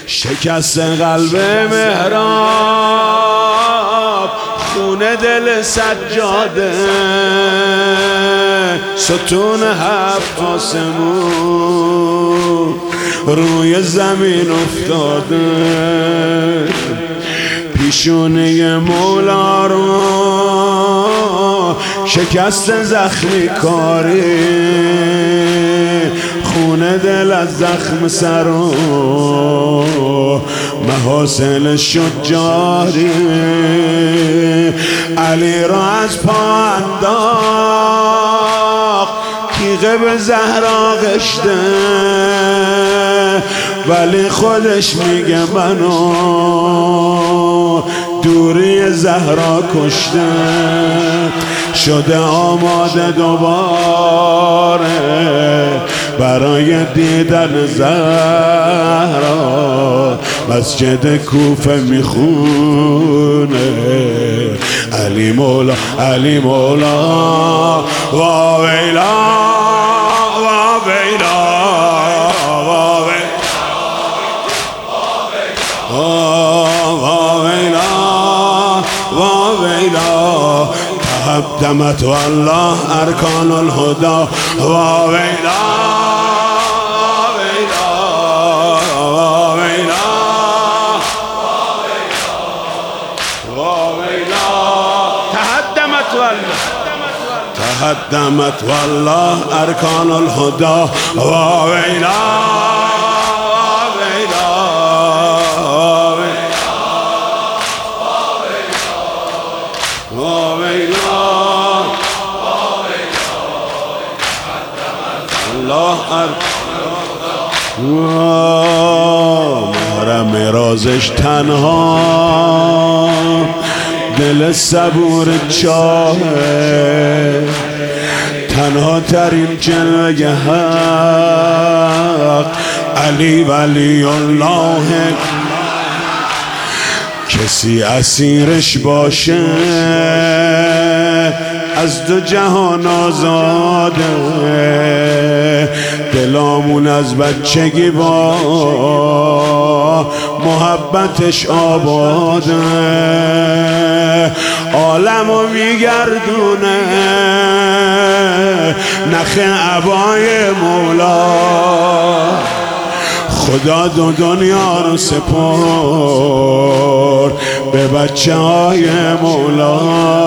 شکست قلب مهراب، خونه دل سجاده، ستون هفت آسمون روی زمین افتاده، پیشونه مولا رو شکست زخمی کاری، خونه دل از زخم سر و محاسن شد جاری. علی را از پا انداخت، تیغه به زهرا غشته، ولی خودش میگه منو دوری زهرا کشته. شده آماده دوباره برای دیدن زهرا، مسجد کوفه میخونه علی مولا علی مولا. وا ویلا وا ویلا وا ویلا وا ویلا. تهدمت والله ارکان الهدى. وا ویلا تهدمت والله ارکان الهدى. وا ویلا وا ویلا الله محرم رازش تنها، دل صبور چاهه، تنها ترین جلوه حق علی ولی الله. کسی اسیرش باشه از دو جهان آزاده، دلامون از بچگی با محبتش آباده، عالمو میگردونه نخ عبای مولا. خدا دو دنیا رو سپرد به بچه های مولا.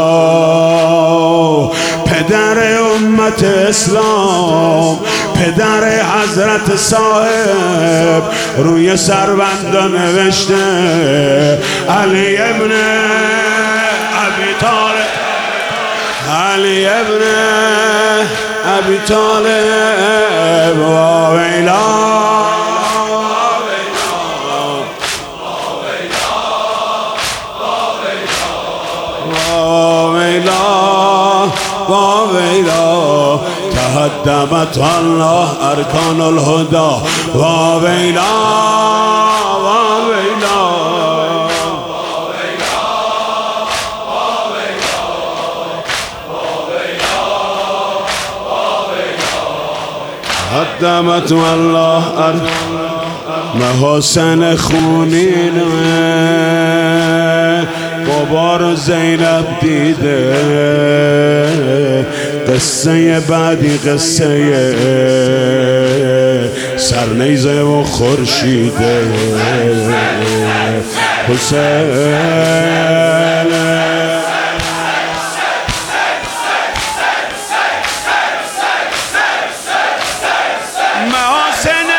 پدر امت اسلام، پدر حضرت صاحب، روی سربندا نوشته علی ابن ابی طالب، علی ابن ابی طالب. وا ویلا وا ویلا. تهدمت الله ارکان الهدى. وا ویلا وا ویلا تهدمت الله محاسن خونینه، بابا رو زینب دیده، قصه بعدی قصه سرنیزه و خورشیده حسین. محاسن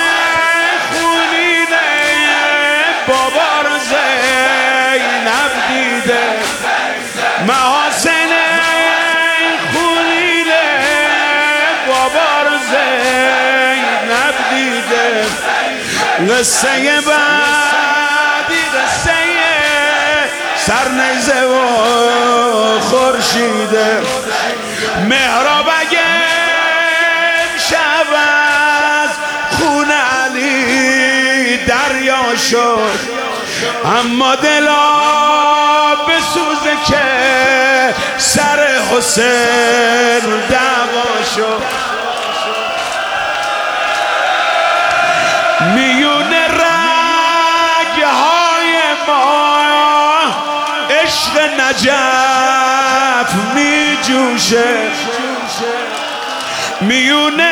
خونینه بابا رو زینب دیده، محاسن خونینه بابا رو زینب دیده، قصه بعدی قصه سرنیزه و خورشیده. مهراب اگه امشب از خون علی دریا شد، اما دلا بسوزه که سر حسین دعوا شد. میون رنگ نجف می جوشه میون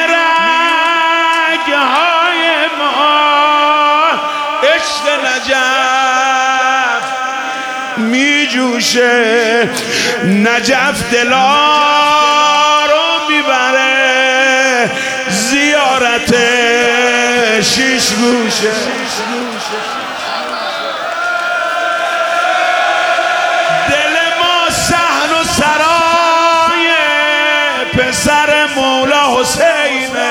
رگهای ما، عشق نجف می جوشه. نجف دلا رو میبره زیارت شیش گوشه. دل ما صحن و سرای پسر مولا حسینه،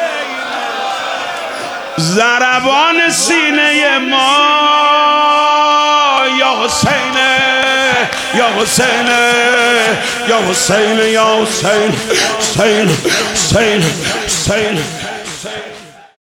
ضربان سینه ما یا حسینه یا حسینه یا حسینه یا حسین، حسین حسین حسین